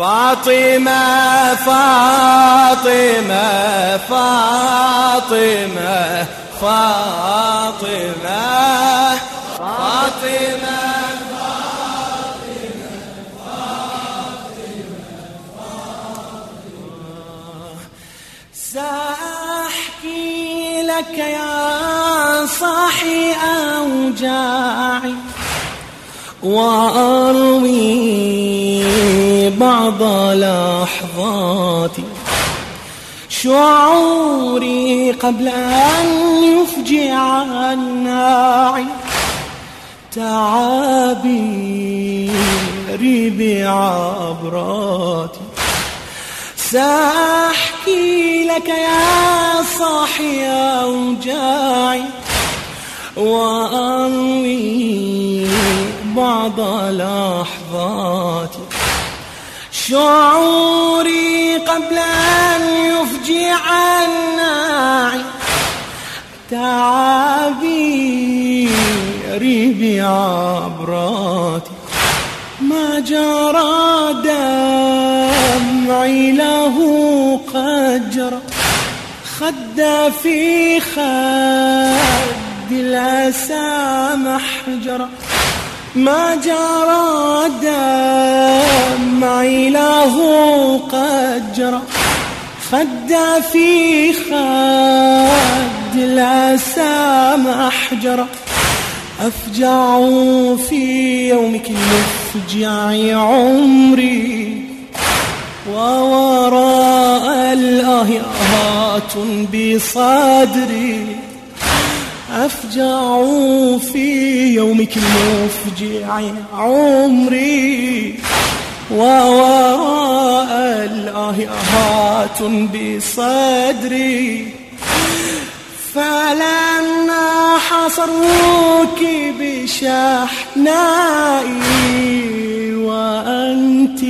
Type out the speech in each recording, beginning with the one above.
فاطمة فاطمة فاطمة فاطمة فاطمة سأحكي لك يا صاحي أوجاعي وأروي بعض لحظاتي شعوري قبل أن يفجع الناعي تعابيري بعبراتي سأحكي لك يا صاحي أوجاعي وأروي بعض لحظاتي شعوري قبل أن يفجع الناعي تعابيري بعبراتي ما جرى دمعي له قد جرى خد في خد الأسى محجرة ما جرى دمعي له قد جرى خد في خد الأسى محجرة أفجع في يومك المفجع عمري ووراء الآهات بصدري أفجع في يومك المفجع عمري ووراء الآهات بصدري فلما حصروك بشحنائي وأنت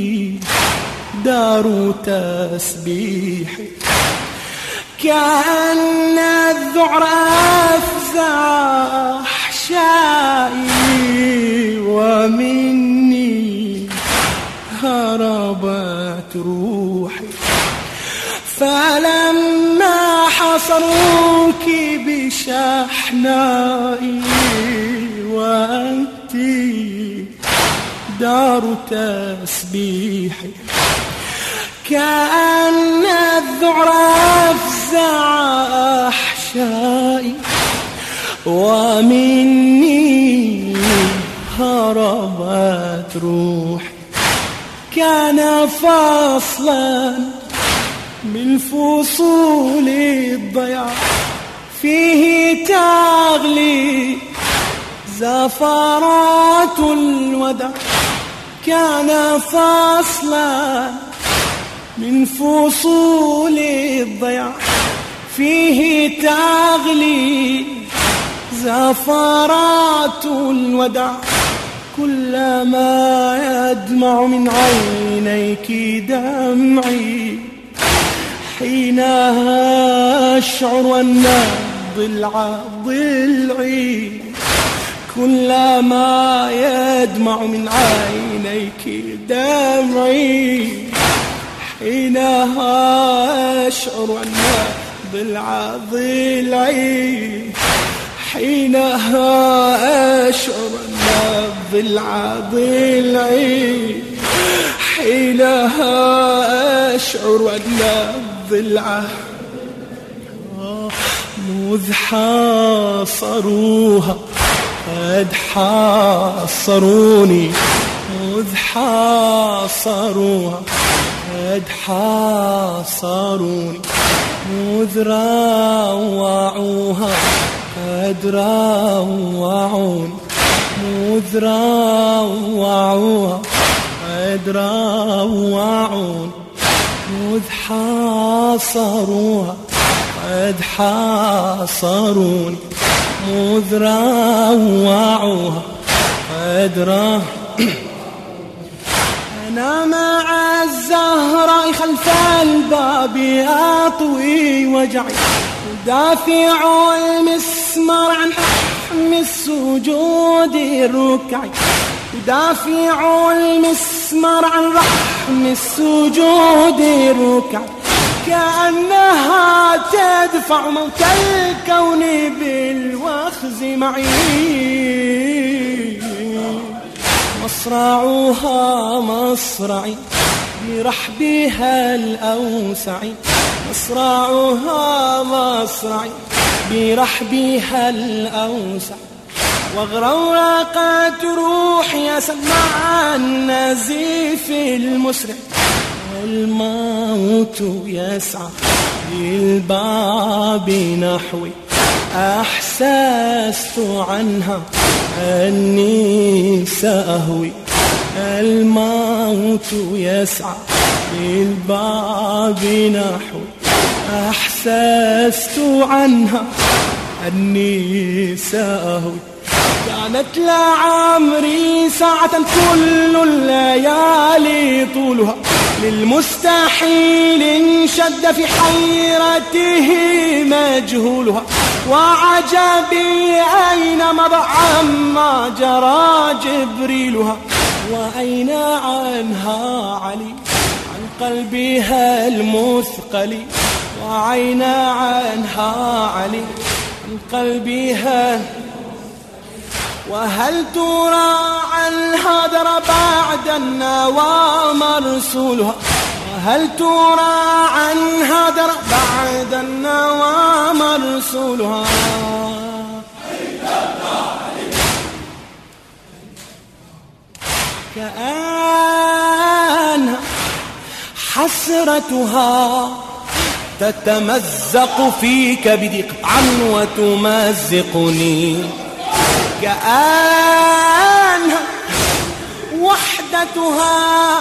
دار تسبيحي كأن الذعر أفزع أحشائي ومني هربت روحي فلما حصروك بشحنائي وأنت دار تسبيحي كأن الذعر أفزع أحشائي ومني هربت روحي كان فصلا من فصول الضياع فيه تغلي زفرات الوداع كان فصلا من فصول الضياع فيه تغلي زفرات الوداع كلما يدمع من عينيك دمعي حينها أشعر أن الضلع ضلعي كلما يدمع من عينيك دمعي حينها أشعر أن الضلع ضلعي حينها أشعر أن الضلع ضلعي حينها أشعر أن الضلع مذ حاصروها قد حاصروني مذ حاصروها قد حاصروني مذ روعوها قد روعوني مذ روعوها قد روعوني مذ حاصروها قد حاصروني مذ روعوها قد أنا مع الزهراء خلف الباب أطوي وجعي دافع المسمار عن ححم السجود الركعي دافع المسمار عن رحم رحم السجود الركع كأنها تدفع موت الكون بالوخز معي. مصرعها مصرعي برحبها الأوسع، مصرعها مصرعي برحبها الأوسع، وغرورقت روحي سمع النزيف المسرع، الموت يسعى للباب نحوي، أحسست عنها أني سأهوي، الموت يسعى للباب نحوي، أحسست عنها أني سأهوي. كانت لعمري ساعة كل الليالي طولها، للمستحيل انشد في حيرته مجهولها، وعجبي أين مضى عما جرى جبريلها، وأين عنها علي عن قلبها المثقل، وأين عنها علي عن قلبها، وهل ترى عنها در بعد النوى مرسولها، وهل ترى عنها در بعد النوى مرسولها. كأنها حسرتها تتمزق في كبدي قطعا وتمزقني، كأنها وحدتها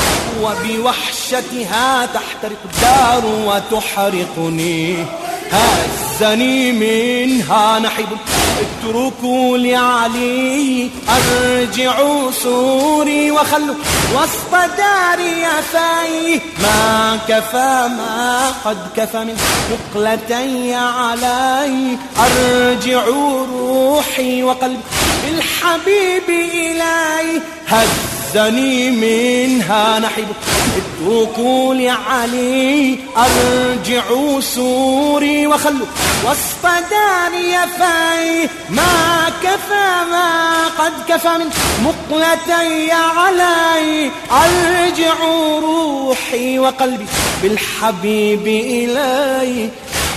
وبوحشتها تحترق الدار وتحرقني. هزني منها نحيب اتركوا لعلي، أرجعوا سوري وخلوا وسط داري فيه، ما كفى ما قد كفى من ثقلتي علي، أرجعوا روحي وقلبي بالحبيب إلي. هزني منها نحيب اتركوا لعلي، أرجعوا سوري وخلوا وسط داري فيه، ما كفى ما قد كفى من مقلتي علي، أرجعوا روحي وقلبي بالحبيب إلي.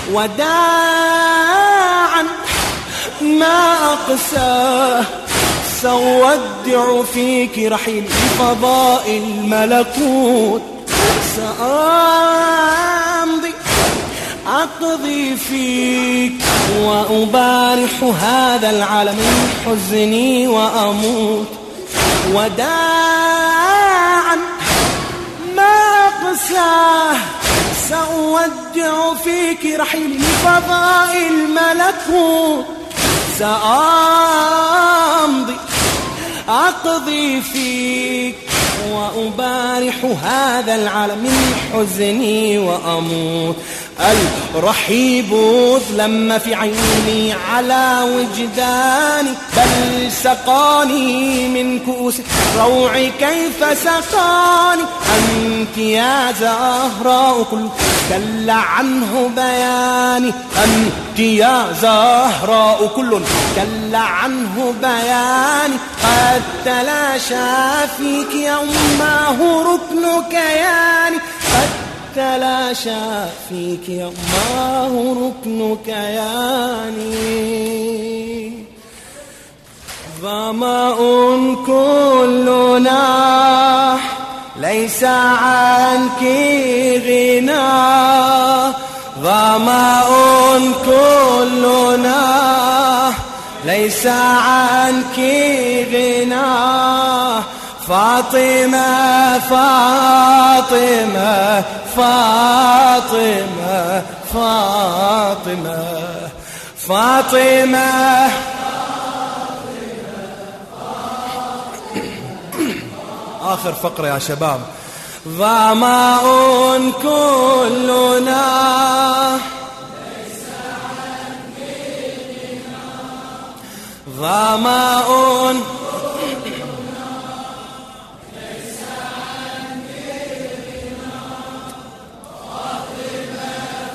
وداعا ما أقساه سأودع فيك رحيل فضاء الملكوت، سأمضي أقضي فيك وأبارح هذا العالم من حزني وأموت. وداعا ما أقساه سأودع فيك رحيل فضاء الملكوت، سأمضي أقضي فيك وأبارح هذا العالم من حزني وأموت. الرحيب أظلم في عيني على وجداني، بل سقاني من كؤوس روع كيف سقاني. أنت يا زهراء كل كل عنه بياني، أنت يا زهراء كل كل عنه بياني. قد تلاشى فيك يومه ركن كياني، قد تلاشى فيك يومه ركن كياني. ظمأ كلنا ليس عنك غنى، ظمأ كلنا ليس عنك غنى. فاطمة فاطمة فاطمة فاطمة فاطمة. آخر فقرة يا شباب. ظمأ كلنا ظمأ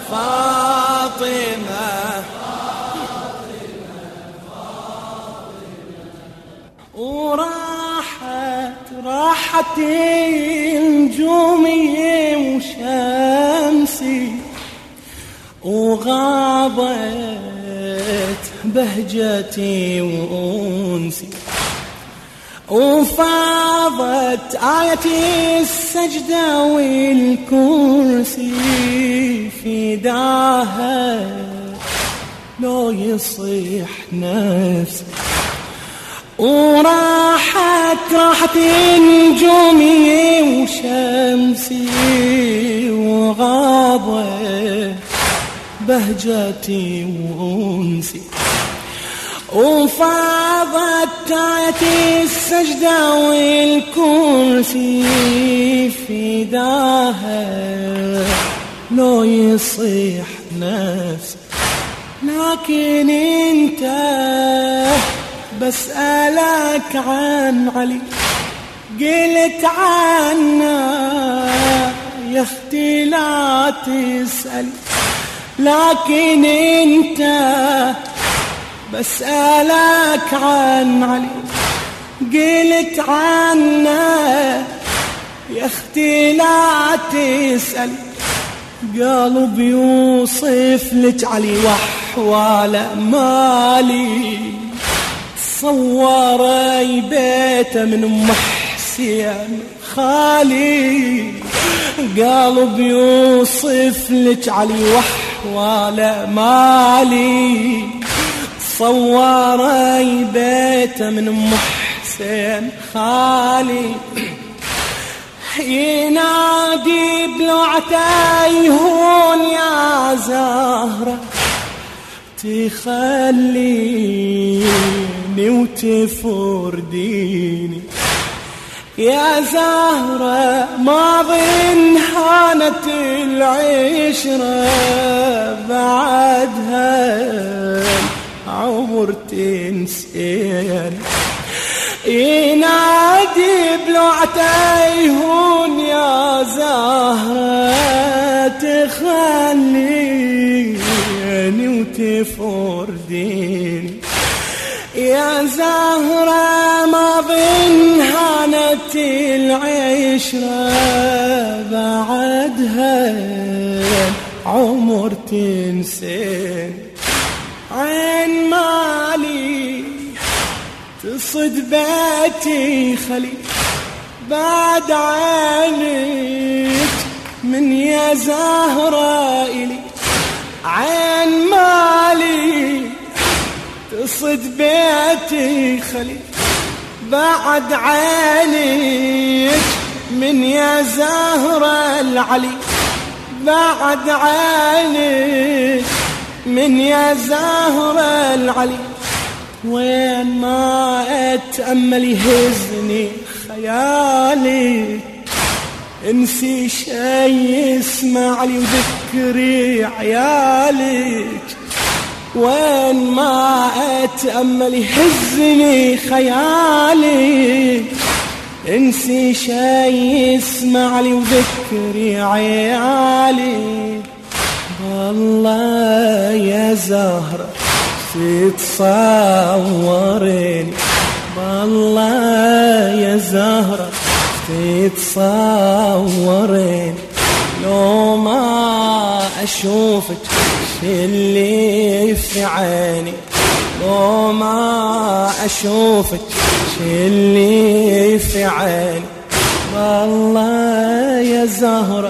فاطمة راحت نجومي وشمسي وغابت بهجتي وأنسي وفاضت آيتي السجدة والكرسي فداها لو يصيح نفسي راحت نجومي وشمسي وغابت بهجتي وأنسي وفاضت آيتي السجدة والكرسي فداها لو يصيح نفسي لكن انت بسألك عن علي قلت عنا يا اختي لا تسألي لكن انت بسألك عن علي قلت عنا يا اختي لا تسألي قلب يوصف لك علي وحواله مالي صوري بيته من أم حسين خالي قلب يوصف لك علي وحواله مالي صوري بيته من أم حسين خالي ينادي بلوعته يهون يا زهرة تخليني وتفرديني يا زهرة ما ظن هانت العشرة بعدها عمر تنسين ينادي بلوعته يهون يا زهرة تخليني وتفرديني يا زهرة ما ظن هانت العشرة بعدها عمر تنسين عين مالي تصد بيتي خلي بعد عينك من يا زهرة إلي عين مالي تصد بيتي خلي بعد عينك من يا زهرة العلي بعد عينك من يا زهرة العلي وين ما أتأمل يهزني خيالي انسي شي اسمع لي وذكري عيالك وين ما أتأمل يهزني خيالي انسي شي اسمع لي وذكري عيالي والله يا زهرة تتصوريني والله يا زهرة تتصوريني لو ما أشوفك اللي في عيني لو ما أشوفك اللي في عيني والله يا زهرة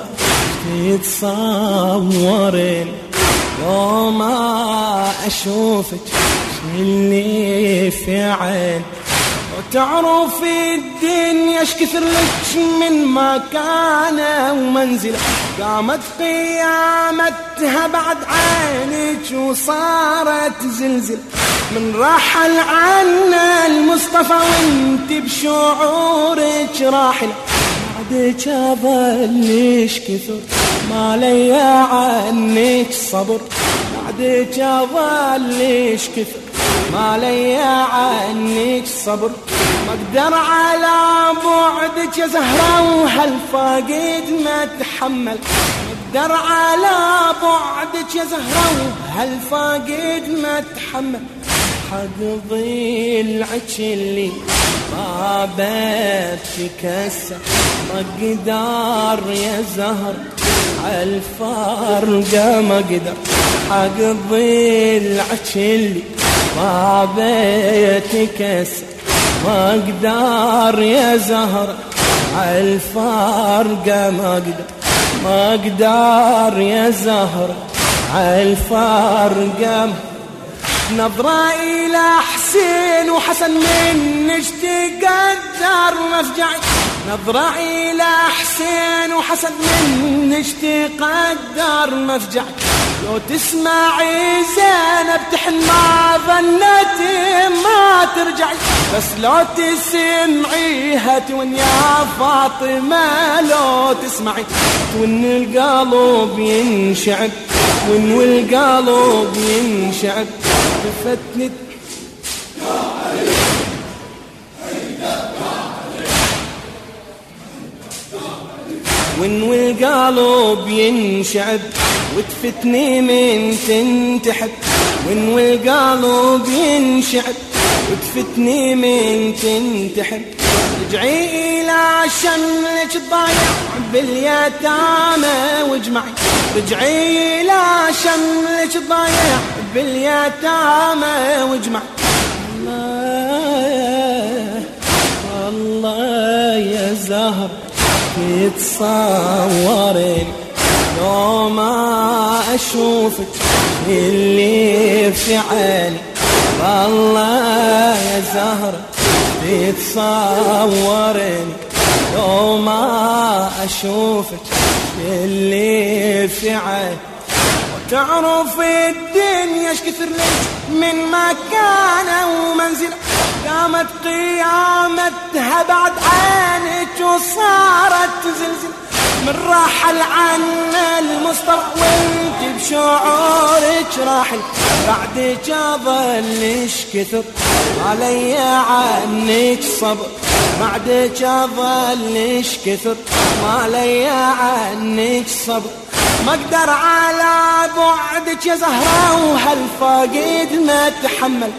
تتصوريني لو ما أشوفك اللي في عين وتعرفي الدنيا ايش كثر لك من مكانه ومنزله قامت قيامتها بعد عينك وصارت زلزل من رحل عنا المصطفى وانت بشعورك راحله بعدك اظلش كثر ما لي عنك صبر بعدك اظلش كثر ما لي عنك صبر ما اقدر على بعدك يا زهرة وهالفاقد ما اتحمل ما اقدر على بعدك يا زهرة وهالفاقد ما اتحمل حق ضلعك اللي طابت تكسر ما اقدر يا زهر عالفارقة ما اقدر حق ضلعك اللي طابت تكسر ما اقدر يا زهر عالفارقة ما اقدر يا زهر عالفارقة نظرة إلى حسين وحسن منك تقدر مفجعي نظرة إلى حسين وحسن منك تقدر مفجعي لو تسمعي زينب تحن ما ظنت ما ترجعي بس لو تسمعيها تون يا فاطمة لو تسمعي تون القلب ينشعب تون القلب ينشعب فتنت والقلب ينشعب وتفتني من تنتحب والقلب ينشعب وتفتني من تنتحب رجعي إلى شملك الضايع باليتامى واجمعي رجعي إلى شملك الضايع باليتامى واجمعي الله يا زهر تتصورين لو ما أشوفك اللي في عيني والله يا زهر تتصورين لو ما أشوفك اللي في عيني وتعرف الدنيا ايش كثر لك من مكانه ومنزله قامت قيامتها بعد عينك وصارت تزلزل من رحل عنا المصطفى وانت بشعورك راحل بعدك اظلش كثر علي عنك صبر بعدك اظلش كثر علي عنك صبر ما اقدر على بعدك يا زهرة وهالفاقد ما اتحمل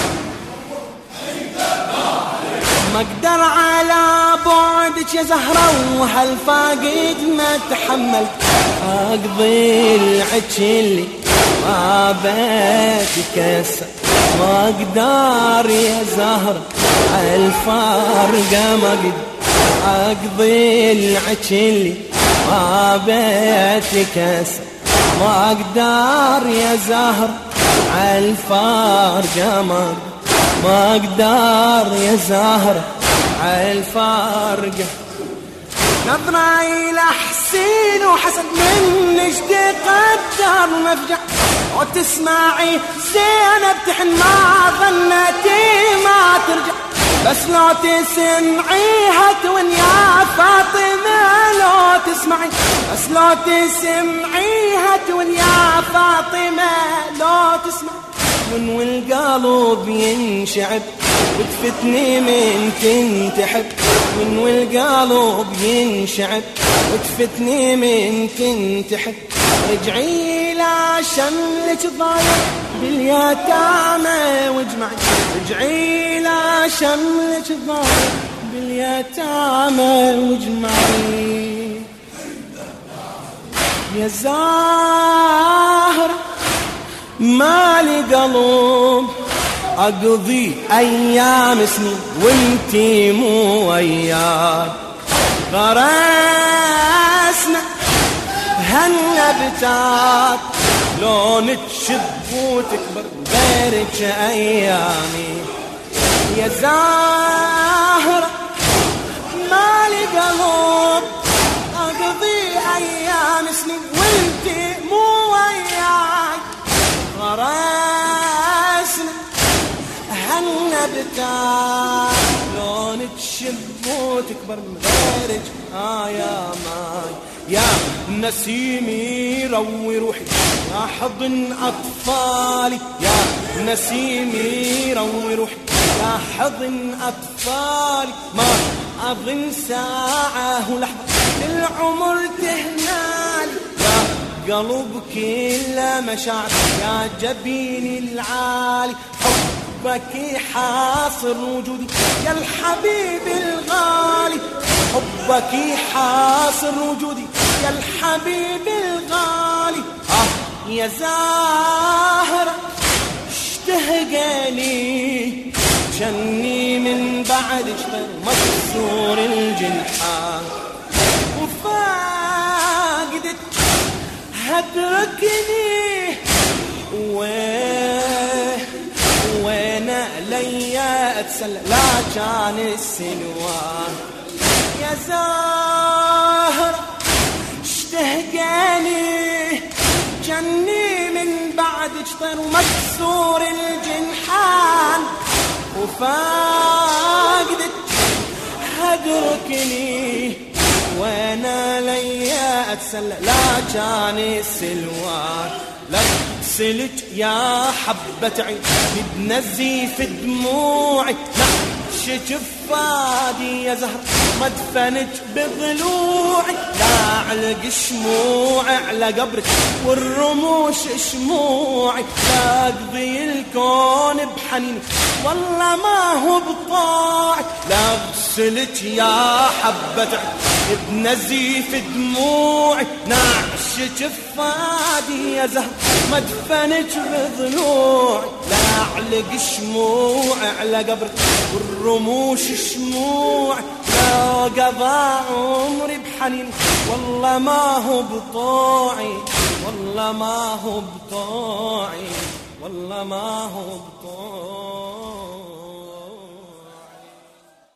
ما اقدر على بعدك يا زهرة وهالفاقد ما اتحمل اقضي العج اللي ما بتكسر ما اقدر يا زهرة الفارقة ما اقدر اقضي العج اللي ما بتكسر ما اقدر يا زهر عالفارقة ما اقدر يا زهر عالفارقة نظرة إلى حسين وحسن منك تقدر مفجع وتسمعي زينب تحن ما ظنتي ما ترجع بس لو تسمعيها تون يا فاطمة لو تسمعي بس لو تسمعيها تون يا فاطمة لو تسمعي والقلب ينشعب وتفتني من تنتحب والقلب ينشعب وتفتني من تنتحب رجعي إلى شملك الضايع باليتامى واجمعي رجعي إلى شملك الضايع باليتامى واجمعي يا زهرة ما لي قلب أقضي أيام سنين وانتي مو وياي غرسنا هالنبتات لون تشب وتكبر غيرك أيامي يا زهرة ما لي قلب أقضي أيام سنين وانتي مو وياي غرسنا هالنبتات لون تشب وتكبر من غيرك يا ماي يا نسيمي روي روحي يا حضن أطفالي يا نسيمي روي روحي يا حضن أطفالي ما أظن ساعة ولحظة العمر تهنالي يا قلب كله مشاعر يا جبيني العالي، حبك يحاصر وجودي يا الحبيب الغالي، حبك يحاصر وجودي يا الحبيب الغالي. يا زاهرة اشتهقني جني من بعد اشتر مكسور الجنحان، وفاقدك هتركني وين ليا اتسلى لا كان السنوان. يا زاهرة اشتهقني جني من بعد اشطر ومكسور الجنحان، وفاقدك هدركني وانا ليا اتسلى لا كان السلوان. لك سلت يا حبة عين بنزيف دموعي، نعشك فادي يا زهر مدفنك بضلوعي، لا علق شموعي على قبرك والرموش شموعي، لا اقضي الكون بحنينك والله ما هو بطاعي. لا غسلت يا حبة عين بنزيف دموعي، نعشك فادي يا زهر مدفنك بضلوعي، لا اعلق شموعي على قبرك والرموش شموعي، لا قضى عمري بحنين والله ما هو بطاعي، والله ما هو بطاعي، والله ما هو بطاعي.